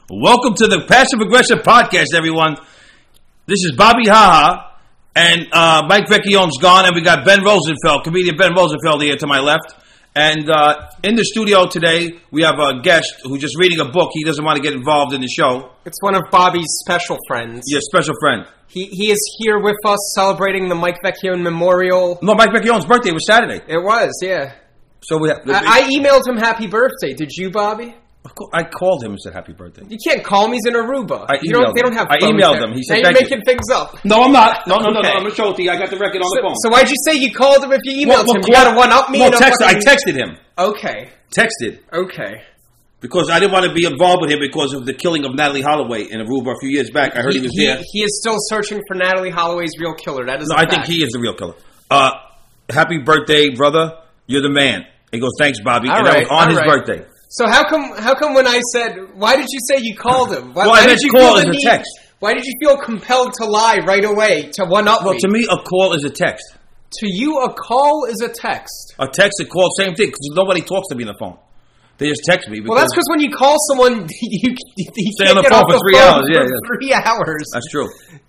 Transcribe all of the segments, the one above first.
Welcome to the Passive Aggressive Podcast, everyone. This is Bobby Haha, and Mike Vecchione's gone, and we got Ben Rosenfeld, comedian Ben Rosenfeld here to my left. And in the studio today, we have a guest who's just reading a book. He doesn't want to get involved in the show. It's one of Bobby's special friends. Yeah, special friend. He is here with us celebrating the Mike Vecchione Memorial. No, Mike Vecchione's birthday was Saturday. It was, yeah. So we have, I emailed him happy birthday. Did you, Bobby? I called him and said happy birthday. You can't call him. He's in Aruba. They don't have phones. I emailed him. He said, now you're making things up. No, I'm not. No. I'm going to show it to you. I got the record on the phone. So why'd you say you called him if you emailed him? You got to one-up me? I texted him. Okay. Texted. Okay. Because I didn't want to be involved with him because of the killing of Natalie Holloway in Aruba a few years back. I heard he was there. He is still searching for Natalie Holloway's real killer. That is I think he is the real killer. Happy birthday, brother. You're the man. He goes, thanks, Bobby. All and right, that was on his birthday. So how come when I said, why did you say you called him? Why, well, I meant call as a text. Why did you feel compelled to lie right away, to one-up me? Well, to me, a call is a text. To you, a call is a text. A text, a call, same thing, because nobody talks to me on the phone. They just text me. Well, that's because when you call someone, you stay on the phone for 3 hours. For 3 hours. That's true.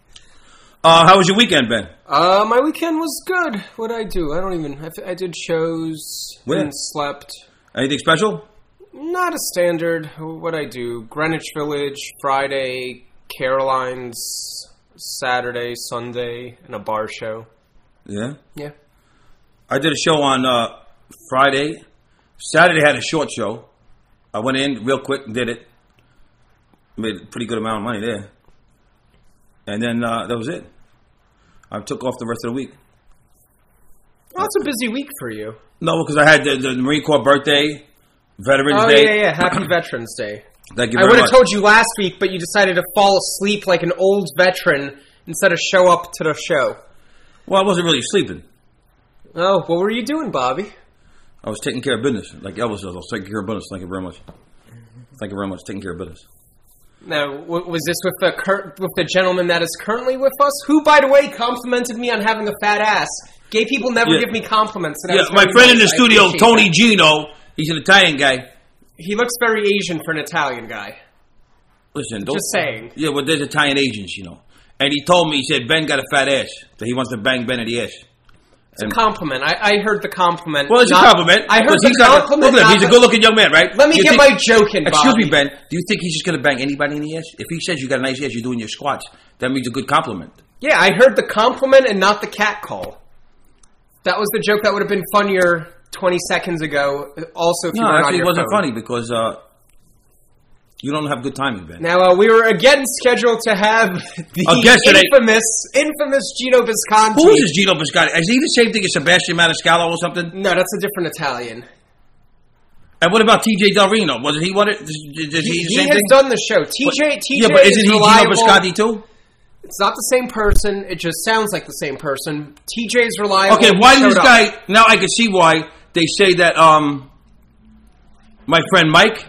How was your weekend, Ben? My weekend was good. What did I do? I did shows. Where? And slept. Anything special? Not a standard. What'd I do? Greenwich Village, Friday, Caroline's, Saturday, Sunday, and a bar show. Yeah? Yeah. I did a show on Friday. Saturday I had a short show. I went in real quick and did it. Made a pretty good amount of money there. And then that was it. I took off the rest of the week. Well, that's a busy week for you. No, because I had the Marine Corps birthday, Veterans Day. Oh, yeah. Happy Veterans Day. Thank you very much. I would have told you last week, but you decided to fall asleep like an old veteran instead of show up to the show. Well, I wasn't really sleeping. Oh, what were you doing, Bobby? I was taking care of business, like Elvis says. I was taking care of business. Thank you very much. Thank you very much. Taking care of business. Now, was this with the gentleman that is currently with us? Who, by the way, complimented me on having a fat ass. Gay people never give me compliments. Yeah, my friend in the studio, Tony Gino, he's an Italian guy. He looks very Asian for an Italian guy. Listen, just saying. Yeah, well, there's Italian Asians, And he told me, he said, Ben got a fat ass. That he wants to bang Ben at the ass. It's a compliment. I heard the compliment. Well, it's a compliment. I heard the compliment. Look at him. He's a good-looking young man, right? Let me get my joke in, Bobby. Excuse me, Ben. Do you think he's just going to bang anybody in the ass? If he says you got a nice ass, you're doing your squats, that means a good compliment. Yeah, I heard the compliment and not the cat call. That was the joke that would have been funnier 20 seconds ago. Also, if you weren't on your phone. It wasn't funny because you don't have good timing, Ben. Now, we were again scheduled to have the infamous Gino Bisconti. Who is this Gino Bisconti? Is he the same thing as Sebastian Maniscalco or something? No, that's a different Italian. And what about TJ Del Reno? Wasn't he one? He has done the show. TJ yeah, but isn't he Gino Bisconti too? It's not the same person. It just sounds like the same person. TJ's reliable. Okay, why did this guy... Now I can see why they say that my friend Mike...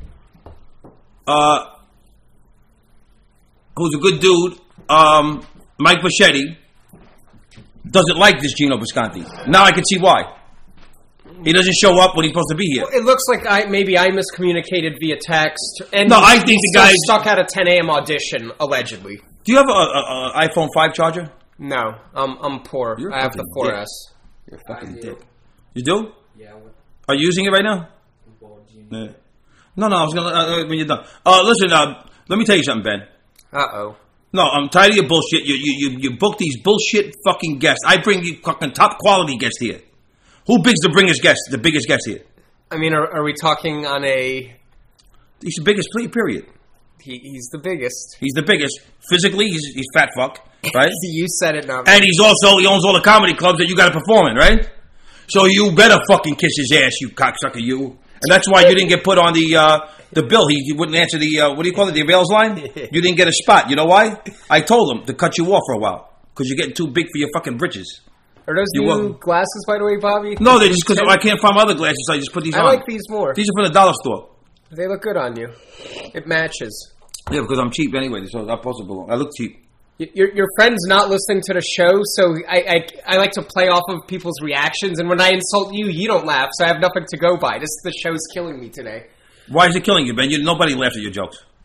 who's a good dude, Mike Bichetti, doesn't like this Gino Bisconti. Now I can see why. He doesn't show up when he's supposed to be here. Well, it looks like I miscommunicated via text. And I think the guy's stuck at a 10 a.m. audition, allegedly. Do you have an iPhone 5 charger? No, I'm poor. I have the 4S. You're a fucking dick. You do? Yeah. Are you using it right now? Yeah. No, I was gonna when you're done. Listen, let me tell you something, Ben. Uh-oh. No, I'm tired of your bullshit. You book these bullshit fucking guests. I bring you fucking top quality guests here. Who bigs the biggest guest here? I mean, are we talking on a... He's the biggest, period. He's the biggest. He's the biggest. Physically, he's fat fuck, right? You said it now. And he owns all the comedy clubs that you got to perform in, right? So you better fucking kiss his ass, you cocksucker, you. And that's why you didn't get put on the bill. He wouldn't answer the, what do you call it, the avails line? You didn't get a spot. You know why? I told him to cut you off for a while. Because you're getting too big for your fucking britches. Are those new glasses, by the way, Bobby? No, they're just because I can't find my other glasses, so I just put these on. I like these more. These are from the dollar store. They look good on you. It matches. Yeah, because I'm cheap anyway, so I'm possible. I look cheap. Your friend's not listening to the show, so I like to play off of people's reactions, and when I insult you, you don't laugh, so I have nothing to go by. The show's killing me today. Why is it killing you, Ben? Nobody laughs at your jokes.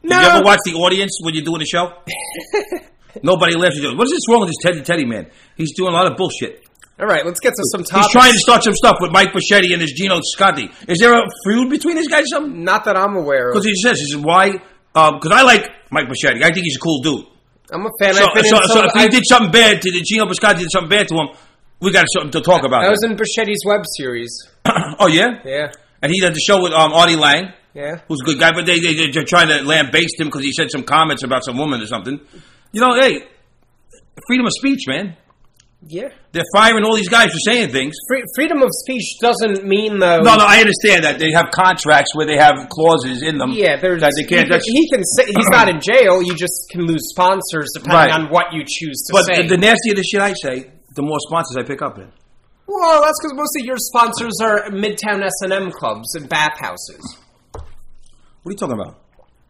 No. Did you ever watch the audience when you're doing the show? Nobody laughs at you. What is this wrong with this Teddy man? He's doing a lot of bullshit. All right, let's get to some topics. He's trying to start some stuff with Mike Buschetti and this Gino Scotti. Is there a feud between these guys or something? Not that I'm aware of. Because he says, why? Because I like Mike Buschetti. I think he's a cool dude. I'm a fan. So if he did something bad to Gino Biscotti, did something bad to him, we got something to talk about. I was in Buschetti's web series. Oh, yeah? Yeah. And he did the show with Artie Lang. Yeah. Who's a good guy, but they're trying to lambaste him because he said some comments about some woman or something. You know, hey, freedom of speech, man. Yeah. They're firing all these guys for saying things. Freedom of speech doesn't mean, though... No, I understand that. They have contracts where they have clauses in them. Yeah, there's... That they can't... He can say... He's not in jail. You just can lose sponsors depending on what you choose to say. But the nastier the shit I say, the more sponsors I pick up in. Well, that's because most of your sponsors are Midtown S&M clubs and bathhouses. What are you talking about?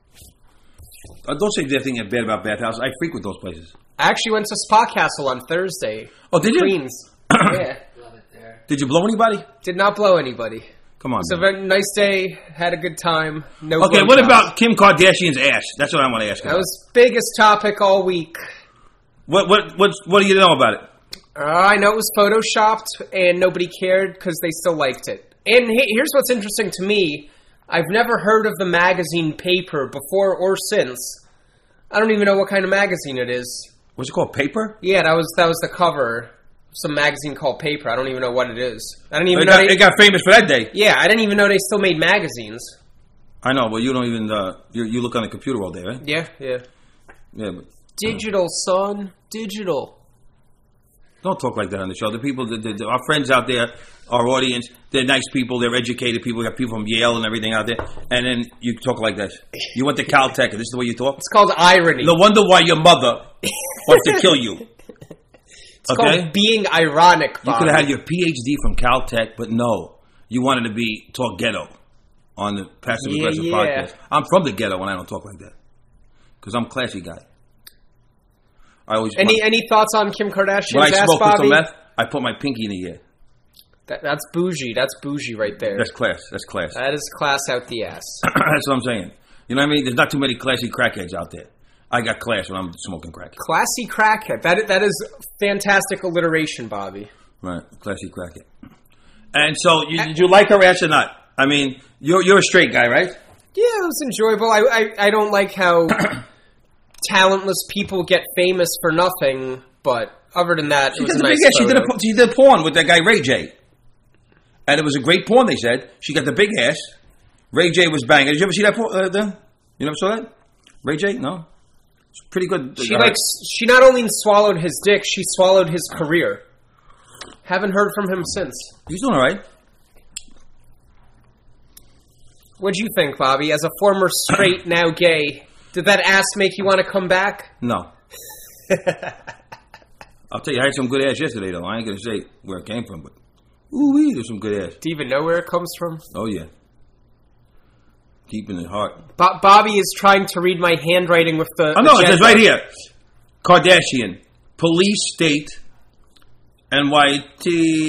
Don't say anything bad about bathhouses. I frequent those places. I actually went to Spa Castle on Thursday. Oh, did you? Queens. Yeah. Love it there. Did you blow anybody? Did not blow anybody. Come on. It's a very nice day. Had a good time. No. Okay, what about Kim Kardashian's ass? That's what I want to ask you. That was biggest topic all week. What do you know about it? I know it was photoshopped and nobody cared because they still liked it. And here's what's interesting to me. I've never heard of the magazine Paper before or since. I don't even know what kind of magazine it is. What's it called? Paper? Yeah, that was the cover. Some magazine called Paper. I don't even know what it is. I didn't even know it got famous for that day. Yeah, I didn't even know they still made magazines. I know, but you don't even you look on the computer all day, right? Yeah. Yeah, but Digital, son. Digital. don't talk like that on the show. The people, our friends out there, our audience, they're nice people. They're educated people. We got people from Yale and everything out there. And then you talk like this. You went to Caltech, and this is the way you talk? It's called irony. No wonder why your mother wants to kill you. It's called being ironic, Bob. You could have had your PhD from Caltech, but no. You wanted to talk ghetto on the Passive Aggressive podcast. I'm from the ghetto when I don't talk like that. Because I'm a classy guy. Any thoughts on Kim Kardashian's when I ass, smoke Bobby? crystal meth, I put my pinky in the air. That's bougie. That's bougie right there. That's class. That's class. That is class out the ass. That's what I'm saying. You know what I mean? There's not too many classy crackheads out there. I got class when I'm smoking crack. Classy crackhead. That is fantastic alliteration, Bobby. Right, classy crackhead. And so, did you like her ass or not? I mean, you're a straight guy, right? Yeah, it was enjoyable. I don't like how talentless people get famous for nothing, but other than that, it was a nice photo. She did porn with that guy Ray J. And it was a great porn, they said. She got the big ass. Ray J was banging. Did you ever see that porn? You never saw that? Ray J? No? It's pretty good. She not only swallowed his dick, she swallowed his career. Haven't heard from him since. He's doing all right. What'd you think, Bobby? As a former straight, now gay, did that ass make you want to come back? No. I'll tell you, I had some good ass yesterday, though. I ain't going to say where it came from, but ooh-wee, there's some good ass. Do you even know where it comes from? Oh, yeah. Keeping it hard. Bobby is trying to read my handwriting with the... Oh, no, it says right here. Kardashian. Police state. NYT.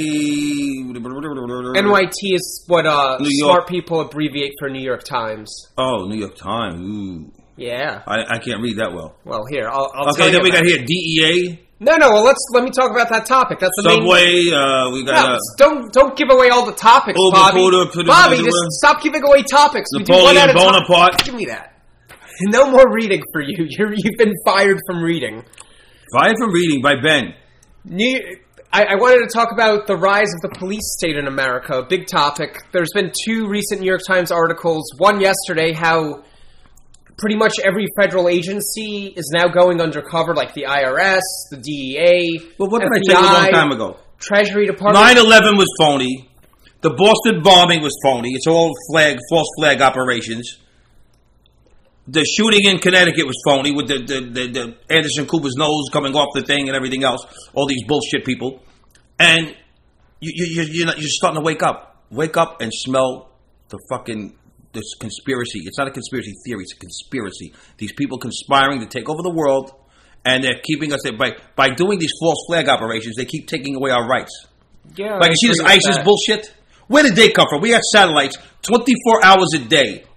NYT is what smart people abbreviate for New York Times. Oh, New York Times. Ooh. Yeah. I can't read that well. Well, here, I'll tell you. Okay, then we got here DEA. No. Well, let me talk about that topic. That's the Subway. main... We got. Don't give away all the topics, Bobby. Bobby, just stop giving away topics. Napoleon Bonaparte. Give me that. No more reading for you. You've been fired from reading. Fired from reading by Ben. I wanted to talk about the rise of the police state in America. A big topic. There's been 2 recent New York Times articles. One yesterday, how pretty much every federal agency is now going undercover, like the IRS, the DEA, Well, what did FBI, I tell you a long time ago? Treasury Department. 9/11 was phony. The Boston bombing was phony. It's all false flag operations. The shooting in Connecticut was phony with the Anderson Cooper's nose coming off the thing and everything else. All these bullshit people. And you're starting to wake up. Wake up and smell this conspiracy. It's not a conspiracy theory. It's a conspiracy. These people conspiring to take over the world, and they're keeping us there. By doing these false flag operations, they keep taking away our rights. Yeah, like, you see this ISIS bullshit? Where did they come from? We got satellites 24 hours a day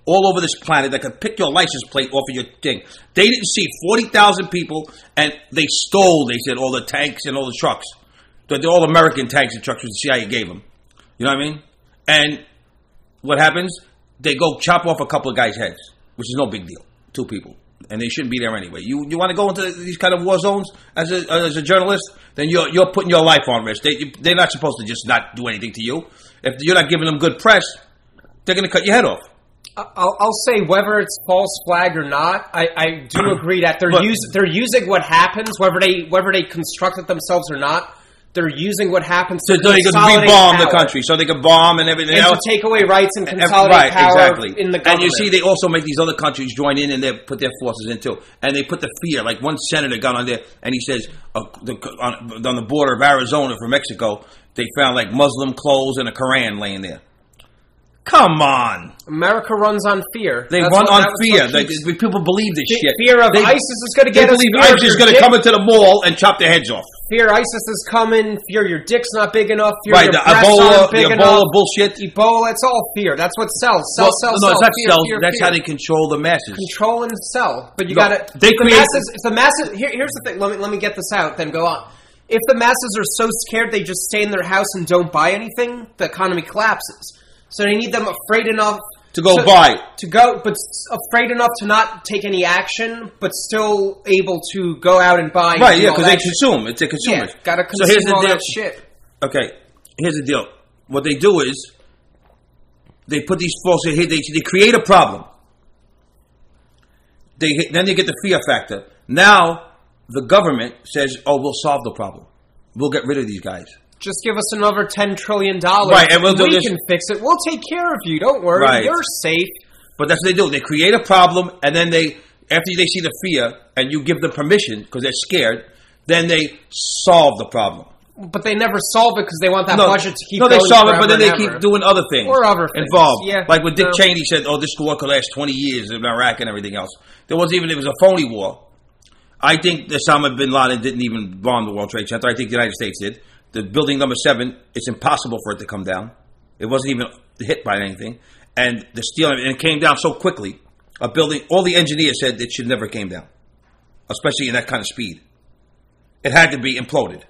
all over this planet that could pick your license plate off of your thing. They didn't see 40,000 people, and they stole, they said, all the tanks and all the trucks. They're all American tanks and trucks, which the CIA gave them. You know what I mean? And what happens? They go chop off a couple of guys' heads, which is no big deal. 2 people. And they shouldn't be there anyway. You want to go into these kind of war zones as a journalist? Then you're putting your life on risk. They're not supposed to just not do anything to you. If you're not giving them good press, they're going to cut your head off. I'll say whether it's false flag or not, I do agree that they're using what happens, whether they construct it themselves or not. They're using what happens to so they can re-bomb the country, so they can bomb and everything else. And to take away rights and consolidate power in the government. And you see, they also make these other countries join in and they put their forces in too. And they put the fear. Like one senator got on there and he says, on the border of Arizona from Mexico, they found like Muslim clothes and a Quran laying there. Come on. America runs on fear. They run on fear. People believe this shit. Fear of ISIS is going to get us. They believe ISIS is going to come into the mall and chop their heads off. Fear ISIS is coming. Fear your dick's not big enough. Fear right, your the breasts aren't big enough. Ebola bullshit. Ebola, it's all fear. That's what sells. No, it's not sell. That's how they control the masses. Control and sell. But you got to... If the masses... Here's the thing. Let me get this out, then go on. If the masses are so scared they just stay in their house and don't buy anything, the economy collapses. So they need them afraid enough to go buy. But afraid enough to not take any action, but still able to go out and buy. Right, yeah, because they consume. It's a consumer. Yeah, gotta consume all that shit. Okay, here's the deal. What they do is they put these false. They create a problem. Then they get the fear factor. Now the government says, "Oh, we'll solve the problem. We'll get rid of these guys." Just give us another $10 trillion, right? And we can fix it. We'll take care of you. Don't worry. Right. You're safe. But that's what they do. They create a problem, and then after they see the fear, and you give them permission because they're scared, then they solve the problem. But they never solve it because they want that budget to keep going. No, they solve it, but then they keep doing other things. Or other things. Involved. Yeah. Like when Dick Cheney said, "Oh, this war could last 20 years in Iraq and everything else." It was a phony war. I think Osama bin Laden didn't even bomb the World Trade Center. I think the United States did. The building number 7, it's impossible for it to come down. It wasn't even hit by anything. And the steel, and it came down so quickly. A building, all the engineers said it should never came down. Especially in that kind of speed. It had to be imploded.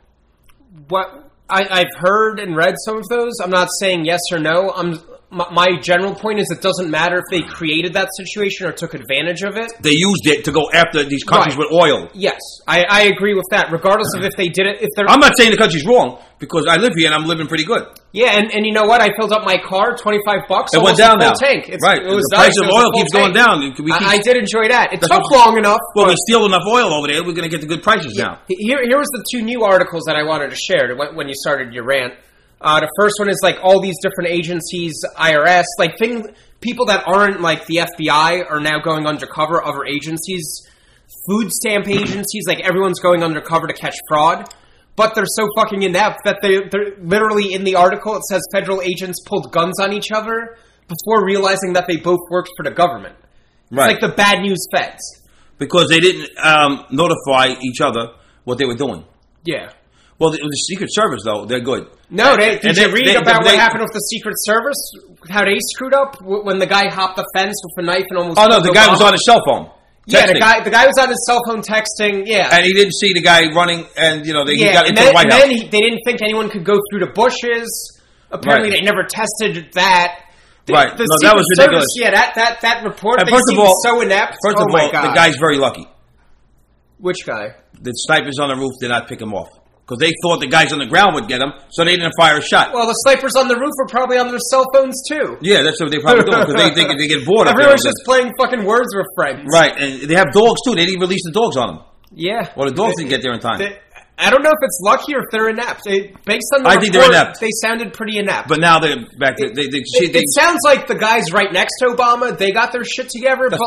What I've heard and read some of those. I'm not saying yes or no. My general point is it doesn't matter if they created that situation or took advantage of it. They used it to go after these countries with oil. Yes, I agree with that. Regardless of if they did it, I'm not saying the country's wrong because I live here and I'm living pretty good. Yeah, and you know what? I filled up my car, $25. It went down now. Tank. Right, the price of oil keeps going down. I did enjoy that. It took long enough. Well, we steal enough oil over there. We're going to get the good prices now. Here was the 2 new articles that I wanted to share when you started your rant. The first one is like all these different agencies, IRS, like people that aren't like the FBI are now going undercover, other agencies, food stamp agencies, like everyone's going undercover to catch fraud. But they're so fucking inept that they're literally in the article, it says federal agents pulled guns on each other before realizing that they both worked for the government. Right. It's like the bad news feds. Because they didn't notify each other what they were doing. Yeah. Well, the Secret Service, though, they're good. No, did you read about what happened with the Secret Service? How they screwed up when the guy hopped the fence with a knife and almost... Oh, no, the guy was on his cell phone. Texting. Yeah, the guy was on his cell phone texting, yeah. And he didn't see the guy running, and, he got into the White House. And then they didn't think anyone could go through the bushes. Apparently, they never tested that. Right. That was ridiculous. That report, seemed so inept. First of all, the guy's very lucky. Which guy? The snipers on the roof did not pick him off. Because they thought the guys on the ground would get him, so they didn't fire a shot. Well, the snipers on the roof are probably on their cell phones, too. Yeah, that's what they probably do, because they think they get bored. Everyone's just playing fucking Words with Friends. Right, and they have dogs, too. They didn't release the dogs on them. Yeah. Well, the dogs didn't get there in time. I don't know if it's lucky or if they're inept. Based on the report, they're inept. They sounded pretty inept. But now they're back to... It sounds like the guys right next to Obama, they got their shit together. But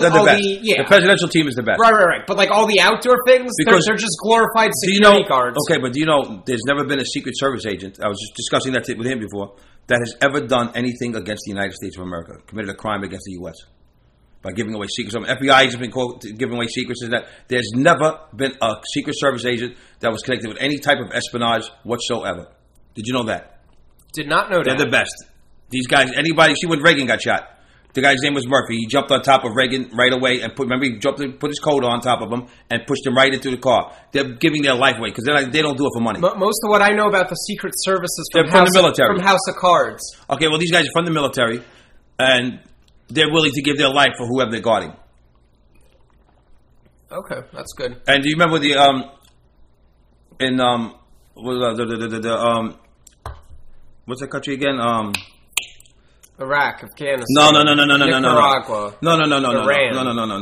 the presidential team is the best. Right. But like all the outdoor things, they're just glorified security guards. Okay, but do you know, there's never been a Secret Service agent, I was just discussing that with him before, that has ever done anything against the United States of America, committed a crime against the U.S. by giving away secrets. FBI has been giving away secrets. Is that there's never been a Secret Service agent that was connected with any type of espionage whatsoever. Did you know that? Did not know that. They're the best. These guys, anybody, see when Reagan got shot. The guy's name was Murphy. He jumped on top of Reagan right away and put his coat on top of him and pushed him right into the car. They're giving their life away because they don't do it for money. Most of what I know about the Secret Service is from the military. From House of Cards. Okay, well, these guys are from the military, and they're willing to give their life for whoever they're guarding. Okay, that's good. And do you remember what's that country again? Iraq, Afghanistan. No. Nicaragua. No. Iran.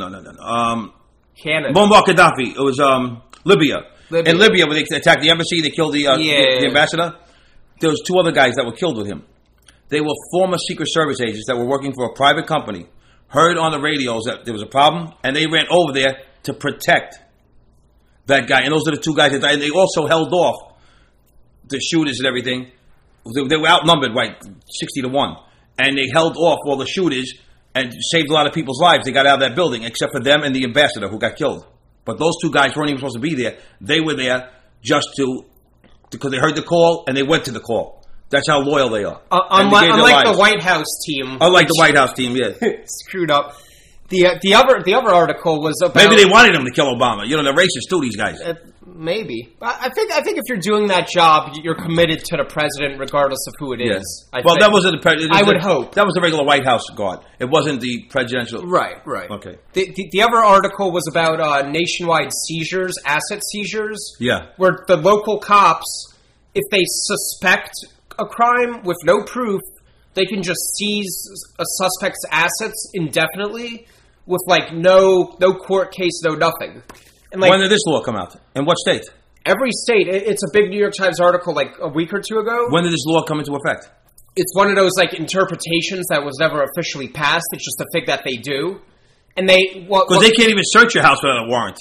No. Canada. Muammar Gaddafi. It was Libya. In Libya, when they attacked the embassy, they killed the ambassador. There was 2 other guys that were killed with him. They were former Secret Service agents that were working for a private company. Heard on the radios that there was a problem, and they ran over there to protect that guy. And those are the 2 guys that died. And they also held off the shooters and everything. They were outnumbered, 60-1. And they held off all the shooters and saved a lot of people's lives. They got out of that building, except for them and the ambassador who got killed. But those 2 guys weren't even supposed to be there. They were there just because they heard the call and they went to the call. That's how loyal they are. Unlike the White House team. Unlike the White House team, yeah. Screwed up. The other article was about... Maybe they wanted him to kill Obama. They're racist too, these guys. Maybe. I think if you're doing that job, you're committed to the president regardless of who it is. Yeah. That wasn't the president. I would hope. That was the regular White House guard. It wasn't the presidential. Right. Okay. The other article was about nationwide seizures, asset seizures. Yeah. Where the local cops, if they suspect a crime with no proof, they can just seize a suspect's assets indefinitely with no court case, no nothing. And when did this law come out? In what state? Every state. It's a big New York Times article a week or 2 ago. When did this law come into effect? It's one of those interpretations that was never officially passed. It's just a thing that they do. And they... Because they can't even search your house without a warrant.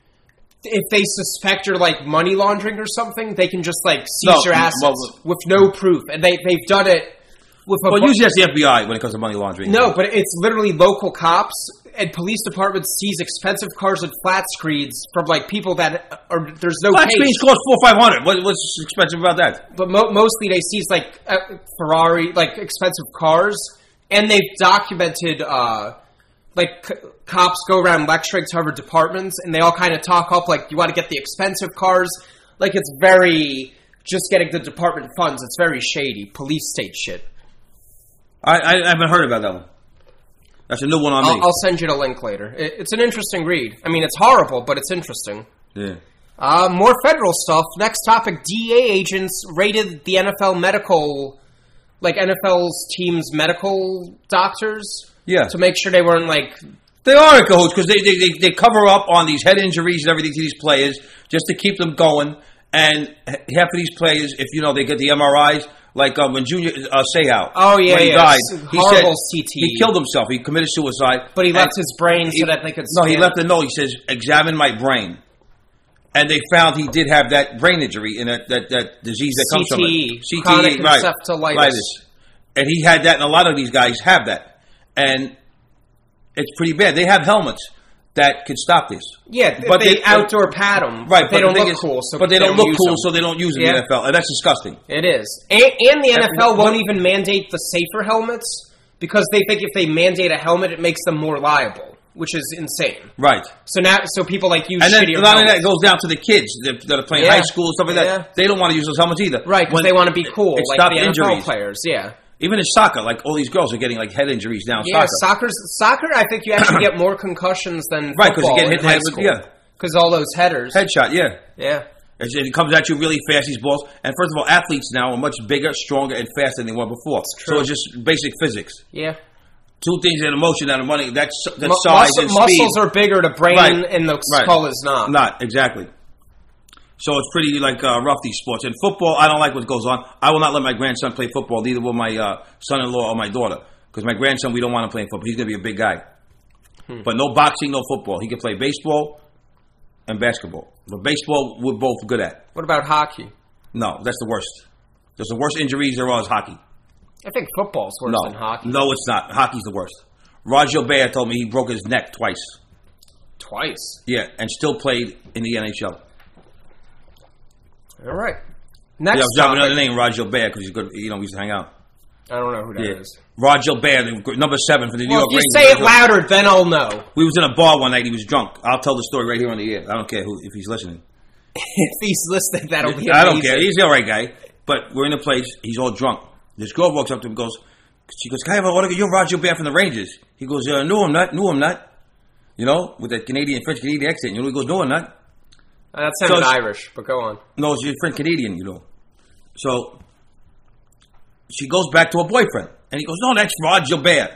If they suspect you're money laundering or something, they can just seize your assets with no proof. And they've done it with usually that's the FBI when it comes to money laundering. No, but it's literally local cops and police departments seize expensive cars and flat screens from people that are there's no flat case. Screens cost $400-500. What's expensive about that? But mostly they seize Ferrari expensive cars, and they've documented cops go around lecturing to other departments, and they all kind of talk up you want to get the expensive cars. It's very just getting the department funds. It's very shady police state shit. I haven't heard about that one. That's a new one on me. I'll send you the link later. It's an interesting read. I mean, it's horrible, but it's interesting. Yeah. More federal stuff. Next topic, DEA agents raided the NFL medical... NFL's team's medical doctors. Yeah. To make sure they weren't They are in cahoots because they cover up on these head injuries and everything to these players just to keep them going. And half of these players, if they get the MRIs... when Junior Seau, when he died, horrible he CT. He killed himself. He committed suicide. But he left his brain so that they could scan. No, he left a note. He says, examine my brain. And they found he did have that brain injury in that disease that comes from it. CTE, chronic encephalitis. And he had that, and a lot of these guys have that. And it's pretty bad. They have helmets that can stop this. Yeah, but they outdoor pad them. Right, they don't look cool. But they don't look cool, so they don't use them in the NFL. And that's disgusting. It is. And the NFL won't even mandate the safer helmets because they think if they mandate a helmet, it makes them more liable, which is insane. Right. So people use and then shittier a lot helmets. of that goes down to the kids that are playing high school and stuff like that. They don't want to use those helmets either. Right, because they want to be cool, the NFL players. Yeah. Even in soccer, all these girls are getting head injuries now. Yeah, soccer. I think you actually get more concussions than right because you get hit in high school. Because all those headers, headshot, yeah. It comes at you really fast. These balls, and first of all, athletes now are much bigger, stronger, and faster than they were before. So it's just basic physics. Yeah. 2 things in motion out of money. That's size and speed. Muscles are bigger. The brain and the skull is not. Not exactly. So it's pretty rough, these sports. In football, I don't like what goes on. I will not let my grandson play football. Neither will my son-in-law or my daughter. Because my grandson, we don't want him playing football. He's going to be a big guy. But no boxing, no football. He can play baseball and basketball. But baseball, we're both good at. What about hockey? No, that's the worst. There's the worst injuries there are is hockey. I think football's worse than hockey. No, it's not. Hockey's the worst. Roger Bear told me he broke his neck twice. Twice? Yeah, and still played in the NHL. All right. Next I was dropping another name, Roger Bear, because he's good. We used to hang out. I don't know who that is. Rod Gilbert, number 7 for the New York Rangers. Rangers. If you say it louder, then I'll know. We was in a bar one night. He was drunk. I'll tell the story right here on the air. I don't care if he's listening. If he's listening, that'll be amazing. I don't care. He's the all right guy. But we're in a place. He's all drunk. This girl walks up to him and goes, she goes, "Can I have an autograph? You're Rod Gilbert from the Rangers." He goes, "No, I'm not. No, I'm not." You know, with that French-Canadian accent. You know, he goes, "No, I'm not." That sounded Irish, but go on. No, she's French-Canadian, you know. So she goes back to her boyfriend. And he goes, "No, that's Rod Gilbert."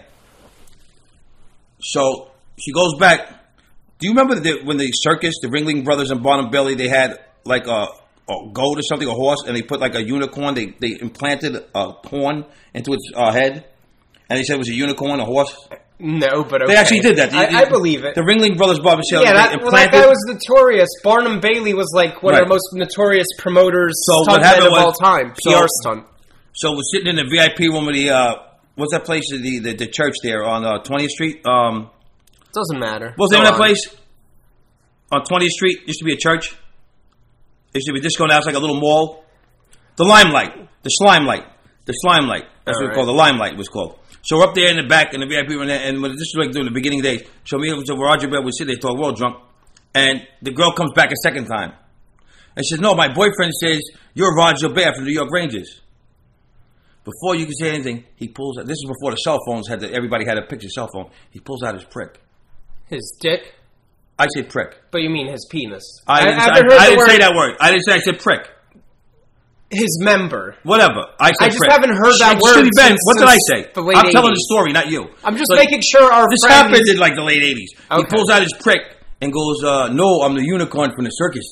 So she goes back. Do you remember when the circus, the Ringling Brothers and Barnum Bailey, they had like a goat or something, a horse, and they put like a unicorn. They implanted a horn into its head. And they said it was a unicorn, a horse. No, but okay. They actually did that. I believe it. The Ringling Brothers Barber Shop. Yeah, that guy was notorious. Barnum Bailey was like one of the most notorious promoters, stuntmen of all time. PR stunt. So we're sitting in the VIP room of the what's that place? The church there on 20th Street. Doesn't matter. What's the name of that place? On 20th Street used to be a church. It used to be a disco. Now it's like a little mall. The Limelight, the Slimelight, the Slimelight. That's what it's called. The Limelight was called. So we're up there in the back in the VIP room, and when this was like during the beginning days. So me and Roger Bell would sit there, talk, we're all drunk, and the girl comes back a second time, and she says, "No, my boyfriend says you're Roger Bell from the New York Rangers." Before you can say anything, he pulls out. This is before the cell phones everybody had a picture cell phone. He pulls out his prick. His dick? I said prick. But you mean his penis? I didn't say that word. I didn't say. I said prick. His member. Whatever. I just prick. Haven't heard that word. Ben, what did I say? I'm 80s. Telling the story, not you. I'm just making sure this happened in like the late 80s. Okay. He pulls out his prick and goes, "No, I'm the unicorn from the circus."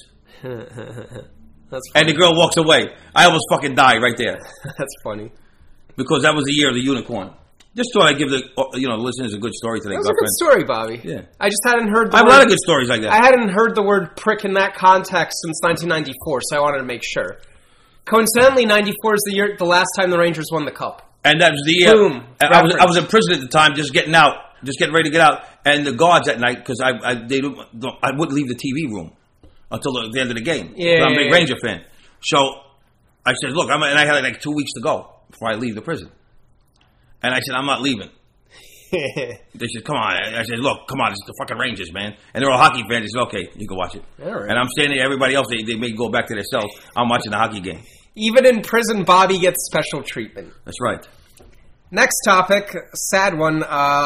That's funny. And the girl walks away. I almost fucking died right there. That's funny. Because that was the year of the unicorn. Just thought I'd give the listeners a good story today. That was a good story, Bobby. Yeah. I just hadn't heard I have a lot of good stories like that. I hadn't heard the word prick in that context since 1994, so I wanted to make sure. Coincidentally, 94 is the last time the Rangers won the Cup. And that was the year. Boom. I was in prison at the time, just getting ready to get out. And the guards at night, because I wouldn't leave the TV room until the end of the game. Yeah, I'm a big Ranger fan. So I said, "Look," and I had like 2 weeks to go before I leave the prison. And I said, "I'm not leaving." They said, "Come on." I said, "Look, come on, it's the fucking Rangers, man." And they're all hockey fans. They said, "Okay, you can watch it." All right. And I'm standing there, everybody else, they may go back to their cells. I'm watching the hockey game. Even in prison, Bobby gets special treatment. That's right. Next topic, sad one.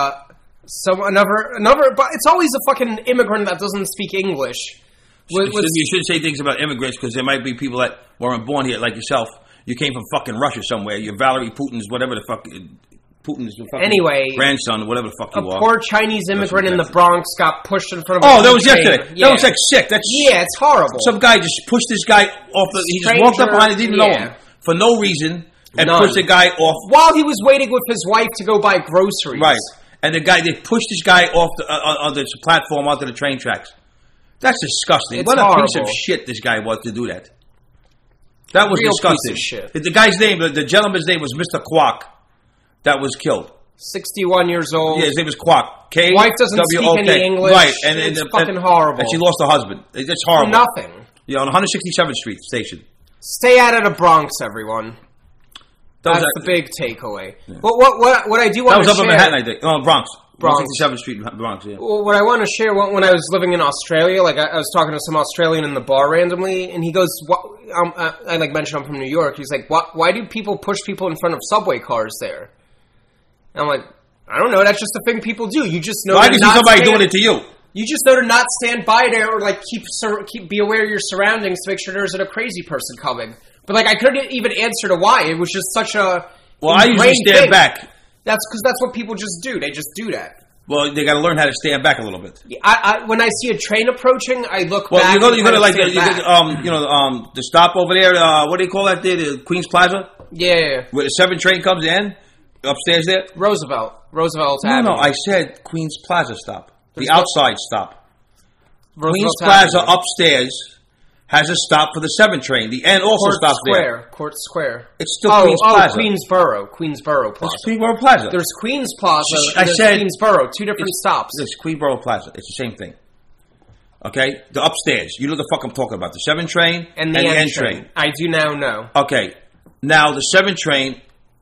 Another, but it's always a fucking immigrant that doesn't speak English. You should say things about immigrants because there might be people that weren't born here, like yourself. You came from fucking Russia somewhere. You're Valerie Putin's whatever the fuck. Putin's fucking grandson or whatever the fuck you are. A poor Chinese immigrant in the Bronx got pushed in front of a that was yesterday. Yeah. That was like sick. It's horrible. Some guy just pushed this guy off. He just walked up behind him, didn't know him for no reason, and pushed the guy off while he was waiting with his wife to go buy groceries. Right, and they pushed this guy off on the platform onto the train tracks. That's disgusting. What a piece of shit this guy was to do that. That was disgusting. Piece of shit. The guy's name, the gentleman's name was Mr. Kwok. That was killed. 61 years old. Yeah, his name was Kwok. Wife doesn't speak any English. Right, and it's fucking horrible. And she lost her husband. It's horrible. For nothing. Yeah, on 167th Street station. Stay out of the Bronx, everyone. That's the big takeaway. Yeah. What I do want to share... That was up in Manhattan, I think. No, Bronx. 167th Street, Bronx, yeah. Well, what I want to share, when I was living in Australia, like I was talking to some Australian in the bar randomly, and he goes, I mentioned I'm from New York, he's like, why do people push people in front of subway cars there? And I'm like, I don't know, that's just a thing people do. You just know. Why do you see somebody doing it to you? You just know to not stand by there or like be aware of your surroundings to make sure there isn't a crazy person coming. But like I couldn't even answer to why. It was just such a I usually stand back. That's because that's what people just do. They just do that. Well, they got to learn how to stand back a little bit. When I see a train approaching, I look back. Well, you go to like the stop over there. What do you call that? There, the Queens Plaza. Yeah. Where the 7 train comes in upstairs there. Roosevelt Avenue. No, I said Queens Plaza stop. The outside stop. Roosevelt Queens Plaza upstairs has a stop for the 7 train. The end also stops there. Court Square. It's still Queens Plaza. Queensboro Plaza. It's Queensboro Plaza. There's Queens Plaza and there's Queensboro. 2 different stops. It's Queensboro Plaza. It's the same thing. Okay? The upstairs. You know the fuck I'm talking about. The 7 train and the N train. I do now know. Okay. Now, the 7 train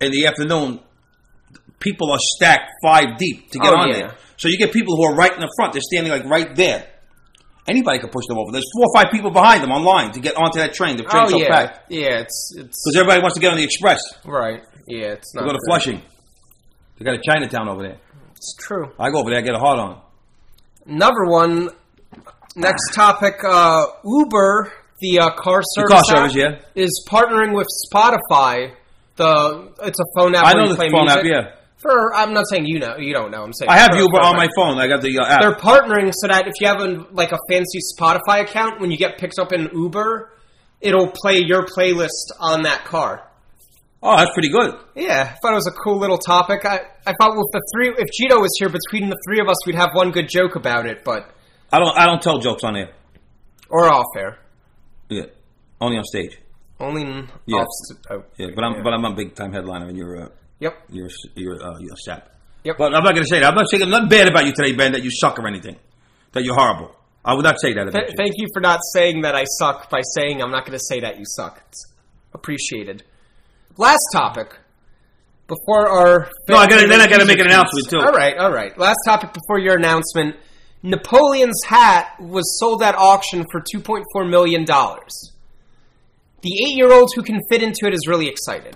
in the afternoon, people are stacked 5 deep to get on there. So you get people who are right in the front. They're standing like right there. Anybody can push them over. There's 4 or 5 people behind them on line to get onto that train. The train's so packed. Yeah, it's because everybody wants to get on the express. Right. Yeah, it's not. They go to Flushing. They got a Chinatown over there. It's true. I go over there. I get a hard on. Another one. Next topic. Uber, the car service app, is partnering with Spotify. It's a phone app. I know the phone app. Yeah. I'm not saying you don't know. I'm saying I have Uber on my phone. I got the app. They're partnering so that if you have a fancy Spotify account, when you get picked up in Uber, it'll play your playlist on that car. Oh, that's pretty good. Yeah, I thought it was a cool little topic. I thought if Gito was here, between the 3 of us, we'd have one good joke about it. But I don't tell jokes on air or off air. Yeah, only on stage. Only off. Yeah, but I'm a big time headliner, and you're. Yep. You're sap. Yep. But I'm not going to say that. I'm not saying nothing bad about you today, Ben, that you suck or anything. That you're horrible. I would not say that about you. Thank you for not saying that I suck by saying I'm not going to say that you suck. It's appreciated. Last topic. Before our... No, I got to make an announcement, too. All right. Last topic before your announcement. Napoleon's hat was sold at auction for $2.4 million. The 8-year-old who can fit into it is really excited.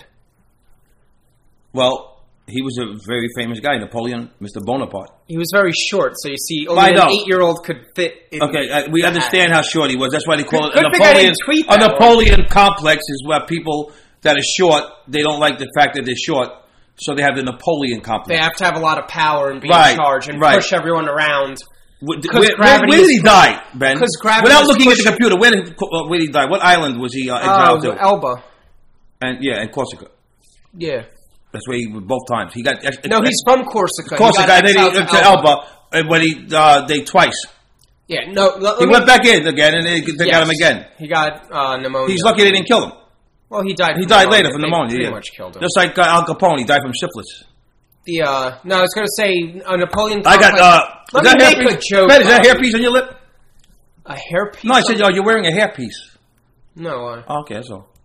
Well, he was a very famous guy, Napoleon, Mr. Bonaparte. He was very short, so you see, only an 8-year-old could fit in. Okay, we understand how short he was. That's why they call it a Napoleon complex, is where people that are short, they don't like the fact that they're short, so they have the Napoleon complex. They have to have a lot of power and be in charge and push everyone around. Where did he die, Ben? Without looking at the computer, where did he die? What island was he exiled to? Elba. And Corsica. Yeah. That's where he was both times. He got he's from Corsica. And then he went to Elba, when they twice. Yeah, no. He went back in again, and they got him again. He got pneumonia. He's lucky they didn't kill him. Well, he died. He died later from pneumonia. Pretty much killed him. Just like Al Capone, he died from syphilis. I was going to say Napoleon. I got. Let me make a joke. Ben, is that a hairpiece on your lip? A hairpiece? No, I said, you're wearing a hairpiece. No. Okay, that's all.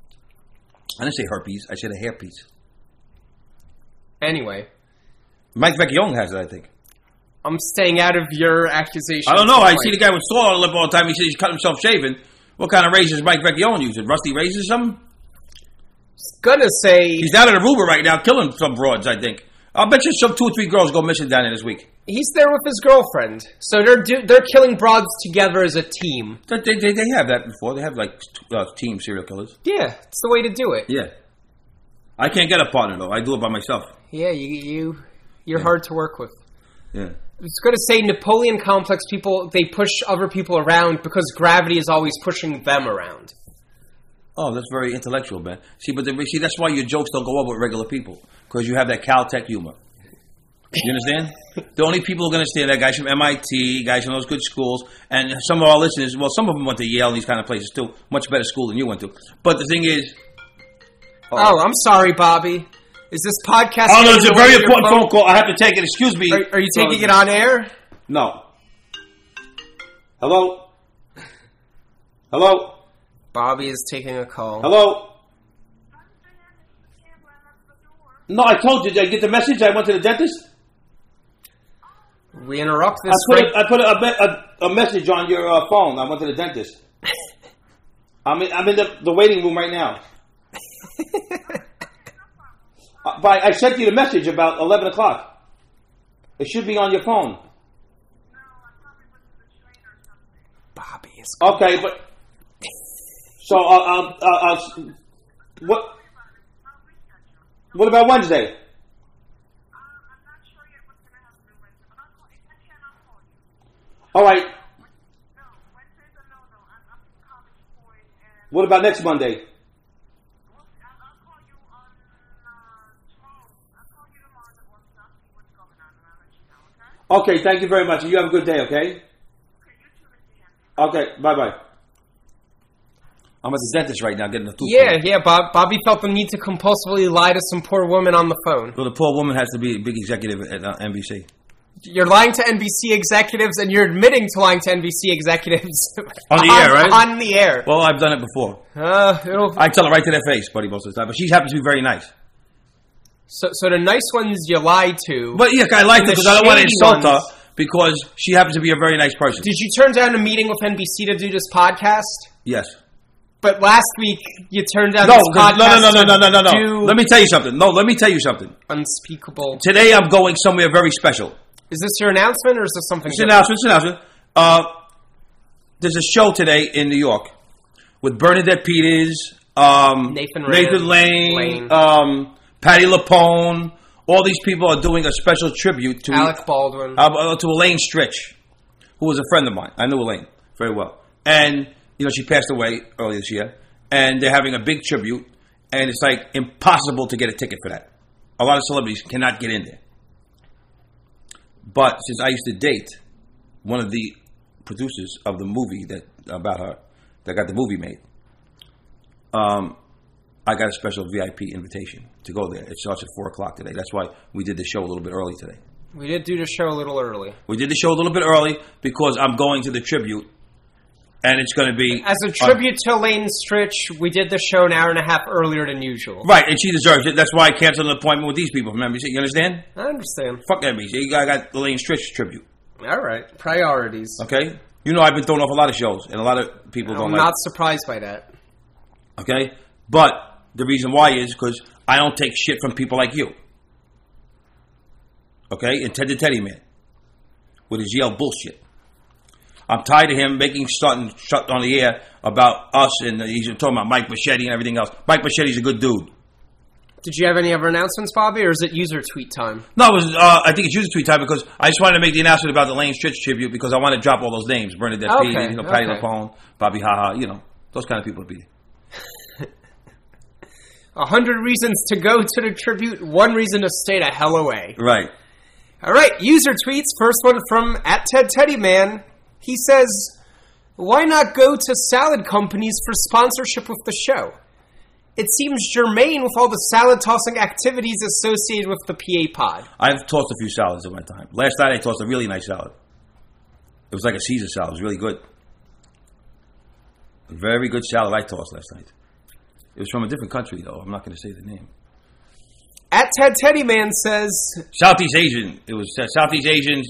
I didn't say herpes. I said a hairpiece. Anyway. Mike Vecchione has it, I think. I'm staying out of your accusation. I don't know. I see the guy with salt on the lip all the time. He says he's cut himself shaving. What kind of razors Mike Vecchione using? Rusty razors or something? I was gonna say... He's down in Aruba right now killing some broads, I think. I'll bet you 2 or 3 girls go missing down there this week. He's there with his girlfriend. So they're killing broads together as a team. They have that before. They have, team serial killers. Yeah, it's the way to do it. Yeah. I can't get a partner, though. I do it by myself. Yeah, you're hard to work with. Yeah. I was going to say Napoleon complex people, they push other people around because gravity is always pushing them around. Oh, that's very intellectual, man. See, that's why your jokes don't go over with regular people. Because you have that Caltech humor. You understand? The only people who are going to understand that, guys from MIT, guys from those good schools, and some of our listeners, well, some of them went to Yale and these kind of places too. Much better school than you went to. But the thing is... Oh, I'm sorry, Bobby. Is this podcast... Oh, no, it's a very important phone call. I have to take it. Excuse me. Are you taking it on air? No. Hello? Hello? Bobby is taking a call. Hello? No, I told you. Did I get the message? I went to the dentist? We interrupt this. I put a message on your phone. I went to the dentist. I'm in the waiting room right now. But I sent you the message about 11 o'clock. It should be on your phone. Bobby is... Okay, but... So, I'll... What about Wednesday? All right. What about next Monday? Okay, thank you very much. You have a good day, okay? Okay, bye-bye. I'm at the dentist right now getting a tooth. Yeah, Bobby felt the need to compulsively lie to some poor woman on the phone. Well, the poor woman has to be a big executive at NBC. You're lying to NBC executives, and you're admitting to lying to NBC executives. On the air, right? On the air. Well, I've done it before. I tell it right to their face, buddy, most of the time. But she happens to be very nice. So the nice ones you lie to. But yeah, I like her because I don't want to insult her ones. because she happens to be a very nice person. Did you turn down a meeting with NBC to do this podcast? Yes. But last week you turned down this podcast. No. Let me tell you something. Unspeakable. Today I'm going somewhere very special. Is this your announcement or is this something? It's an announcement. There's a show today in New York with Bernadette Peters, Nathan Lane, Patti LuPone. All these people are doing a special tribute to Alec Baldwin, to Elaine Stritch, who was a friend of mine. I knew Elaine very well, and she passed away earlier this year. And they're having a big tribute, and it's like impossible to get a ticket for that. A lot of celebrities cannot get in there. But since I used to date one of the producers of the movie that got the movie made, I got a special VIP invitation to go there. It starts at 4:00 today. That's why we did the show a little bit early today. We did do the show a little early. We did the show a little bit early because I'm going to the tribute, and it's going to be as a tribute to Elaine Stritch. We did the show an hour and a half earlier than usual. Right, and she deserves it. That's why I canceled an appointment with these people from NBC. You understand? I understand. Fuck NBC. I got Elaine Stritch tribute. All right, priorities. Okay, I've been throwing off a lot of shows, and a lot of people don't. I'm not surprised by that. Okay, but the reason why is because I don't take shit from people like you. Okay, and Ted the Teddy Man with his Yale bullshit. I'm tired of him starting shut on the air about us, and he's talking about Mike Machete and everything else. Mike Machete's a good dude. Did you have any other announcements, Bobby, or is it user tweet time? No, it was. I think it's user tweet time because I just wanted to make the announcement about the Elaine Stritch tribute because I want to drop all those names: Bernadette Peters, Patti LuPone, Bobby Haha, those kind of people to be. 100 reasons to go to the tribute, 1 reason to stay the hell away. Right. All right, user tweets. First one from @TedTeddyman. He says, "Why not go to salad companies for sponsorship with the show? It seems germane with all the salad tossing activities associated with the PA pod." I've tossed a few salads in my time. Last night I tossed a really nice salad. It was like a Caesar salad. It was really good. A very good salad I tossed last night. It was from a different country, though. I'm not going to say the name. @TedTeddyman says, Southeast Asian. It was Southeast Asian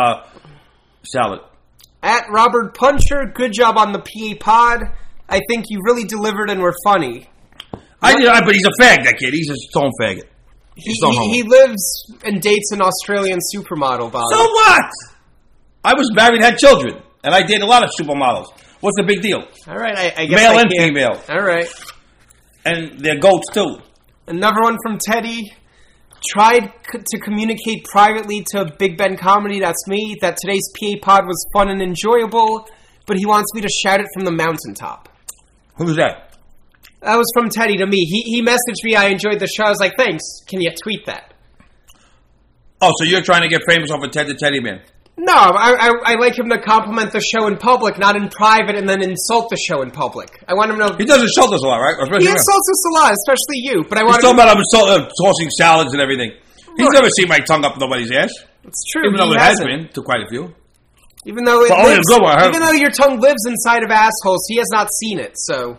salad. @Robert Puncher, good job on the PA pod. I think you really delivered and were funny. But he's a fag, that kid. He's a stone faggot. He lives and dates an Australian supermodel, Bob. So what? I was married, had children, and I dated a lot of supermodels. What's the big deal? All right, I guess male and female. All right. And they're goats, too. Another one from Teddy. Tried to communicate privately to Big Ben Comedy, that's me, that today's PA pod was fun and enjoyable, but he wants me to shout it from the mountaintop. Who's that? That was from Teddy to me. He messaged me, I enjoyed the show. I was like, thanks. Can you tweet that? Oh, so you're trying to get famous off of Ted the Teddy Man? No, I like him to compliment the show in public, not in private, and then insult the show in public. I want him to... He does insult us a lot, right? He insults us a lot, especially you. But He's talking about tossing salads and everything. He's never seen my tongue up nobody's ass. It's true. Even though it has been to quite a few. Even though your tongue lives inside of assholes, he has not seen it, so...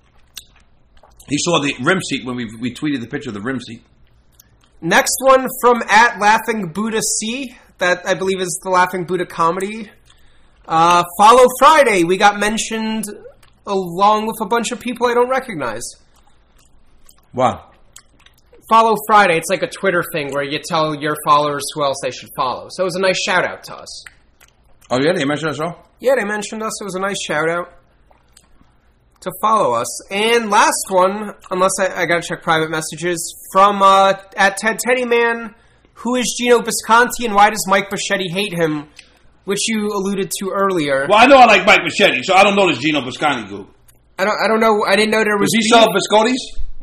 He saw the rim seat when we tweeted the picture of the rim seat. Next one from @LaughingBuddhaC. That, I believe, is the Laughing Buddha comedy. Follow Friday. We got mentioned along with a bunch of people I don't recognize. Wow. Follow Friday. It's like a Twitter thing where you tell your followers who else they should follow. So it was a nice shout-out to us. Oh, yeah? They mentioned us all? Yeah, they mentioned us. It was a nice shout-out to follow us. And last one, unless I got to check private messages, from @TedTeddyman. Who is Gino Bisconti and why does Mike Machete hate him? Which you alluded to earlier. Well, I know I like Mike Machete, so I don't know this Gino Bisconti group. I don't know. I didn't know there was. Does he sell biscottis?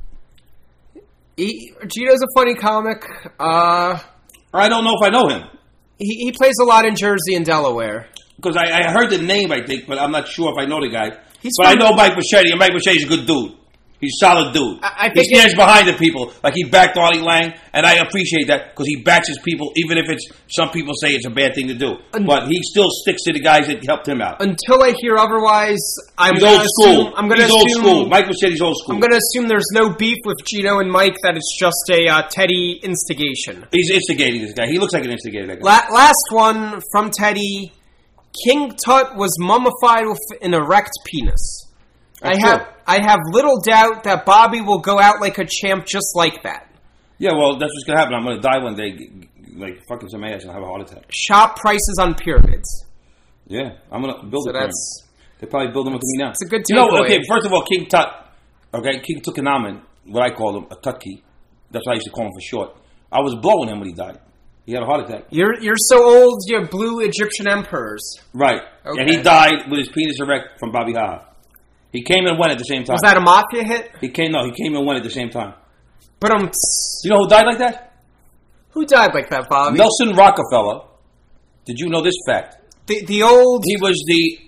Gino's a funny comic. I don't know if I know him. He plays a lot in Jersey and Delaware. Because I heard the name, I think, but I'm not sure if I know the guy. I know Mike Machete, and Mike Machete's a good dude. He's a solid dude. I He think stands behind the people. Like he backed Artie Lang, and I appreciate that because he backs his people, even if it's some people say it's a bad thing to do. But he still sticks to the guys that helped him out. Until I hear otherwise, He's old school. He's old assume, school. Michael said he's old school. I'm going to assume there's no beef with Gino and Mike, that it's just a Teddy instigation. He's instigating this guy. He looks like an instigator. That guy. Last one from Teddy. King Tut was mummified with an erect penis. I have little doubt that Bobby will go out like a champ just like that. Yeah, well, that's what's going to happen. I'm going to die one day, like fucking some ass and have a heart attack. Shop prices on pyramids. Yeah, I'm going to build a pyramid. They probably build them with me now. It's a good takeaway. Okay, first of all, King Tut, King Tutankhamun, what I call him, a Tutki. That's what I used to call him for short. I was blowing him when he died. He had a heart attack. You're so old, you're blue Egyptian emperors. Right. Okay. And he died with his penis erect from Bobby Haha. He came and went at the same time. Was that a mafia hit? He came and went at the same time. But you know who died like that? Who died like that, Bobby? Nelson Rockefeller. Did you know this fact? The old... He was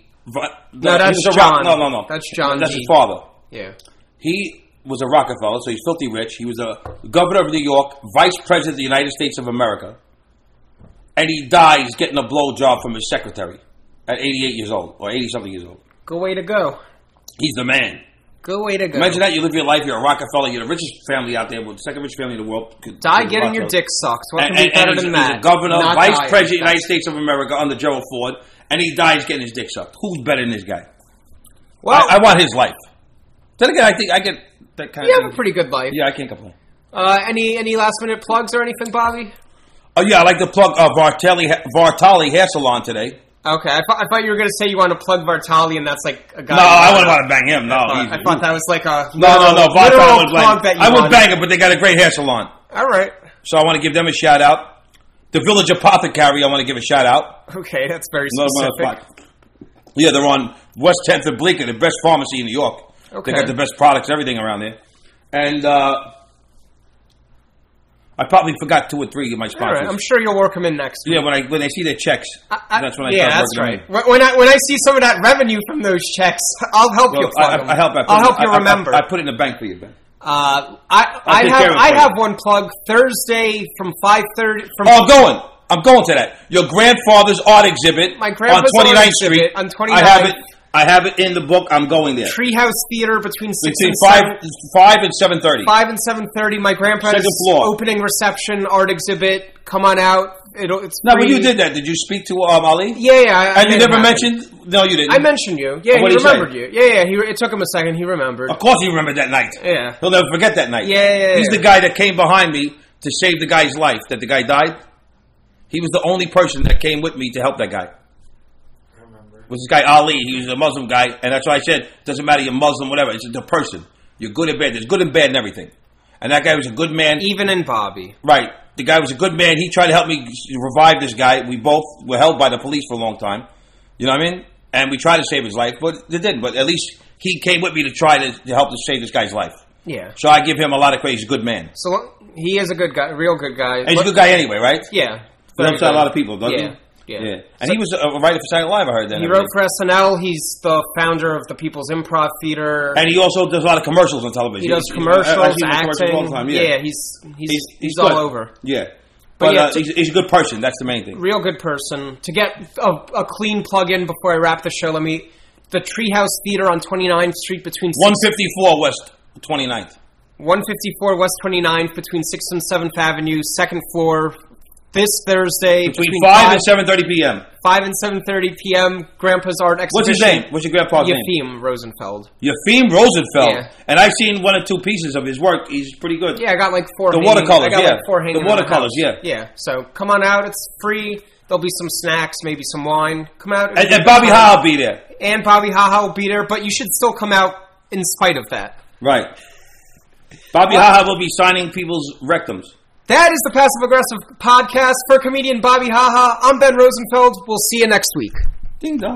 no, that's John. No. That's John That's G. his father. Yeah. He was a Rockefeller, so he's filthy rich. He was the governor of New York, vice president of the United States of America. And he dies getting a blowjob from his secretary at 88 years old, or 80-something years old. Good way to go. He's the man. Good way to go. Imagine that. You live your life, you're a Rockefeller, you're the richest family out there, the second richest family in the world. Die getting your dick sucked. What can be better than that? He's a governor, vice president of the United States of America under Gerald Ford, and he dies getting his dick sucked. Who's better than this guy? Well, I want his life. Then again, I think I get that kind of thing. You have a pretty good life. Yeah, I can't complain. Any last-minute plugs or anything, Bobby? Oh, yeah, I like to plug Vartali Hair Salon today. Okay, I thought you were going to say you want to plug Vartali, and that's like a guy... No, I wouldn't want to bang him, no. I thought that was like a... No, Vartali plug that you I would bang him, but they got a great hair salon. All right. So I want to give them a shout-out. The Village Apothecary, I want to give a shout-out. Okay, that's very specific. Yeah, they're on West 10th and Bleecker, the best pharmacy in New York. Okay. They got the best products, everything around there. And I probably forgot 2 or 3 of my sponsors. All right. I'm sure you'll work them in next week. Yeah, when they see their checks, that's when I start working them in. When I see some of that revenue from those checks, I'll help you plug them. I'll help you remember. I put it in the bank for you, Ben. I have one plug. Thursday from 5:30. I'm going to that. Your grandfather's art exhibit on 29th Street. On 29th. I have it in the book. I'm going there. Treehouse Theater between 5 and 7:30. 5 and 7:30. My grandpa's opening reception art exhibit. Come on out. It's free. No, but you did that. Did you speak to Ali? Yeah. And you never mentioned? No, you didn't. I mentioned you. Yeah, he remembered you. Yeah. It took him a second. He remembered. Of course, he remembered that night. Yeah. He'll never forget that night. Yeah. He's the guy that came behind me to save the guy's life. That the guy died. He was the only person that came with me to help that guy. Was this guy Ali. He was a Muslim guy, and that's why I said, doesn't matter you're Muslim, whatever, it's the person. You're good and bad. There's good and bad in everything. And that guy was a good man. Even in Bobby. Right. The guy was a good man. He tried to help me revive this guy. We both were held by the police for a long time. You know what I mean? And we tried to save his life, but it didn't. But at least he came with me to try to help to save this guy's life. Yeah. So I give him a lot of credit. He's a good man. So he is a good guy, a real good guy. And he's a good guy anyway, right? Yeah. He helps out a lot of people, doesn't he? Yeah. And he was a writer for Saturday Night Live, I heard that. He wrote for SNL. He's the founder of the People's Improv Theater. And he also does a lot of commercials on television. He does commercials, acting. All the time. Yeah, he's all over. Yeah. But he's a good person. That's the main thing. Real good person. To get a clean plug-in before I wrap the show, the Treehouse Theater on 29th Street between... 154 West 29th. 154 West 29th between 6th and 7th Avenue, second floor... This Thursday between 5 and 7:30 p.m. 5 and 7:30 p.m. Grandpa's art exhibition. What's his name? What's your grandpa's name? Yefim Rosenfeld. Yefim Rosenfeld. Yeah. And I've seen 1 or 2 pieces of his work. He's pretty good. Yeah, I got like 4. The watercolors. Like 4 hanging. The watercolors. Yeah. So come on out. It's free. There'll be some snacks, maybe some wine. Come out. And Bobby Haha will be there. And Bobby Haha will be there. But you should still come out in spite of that. Right. Bobby Haha will be signing people's rectums. That is the Passive Aggressive Podcast for comedian Bobby Haha. I'm Ben Rosenfeld. We'll see you next week. Ding dong.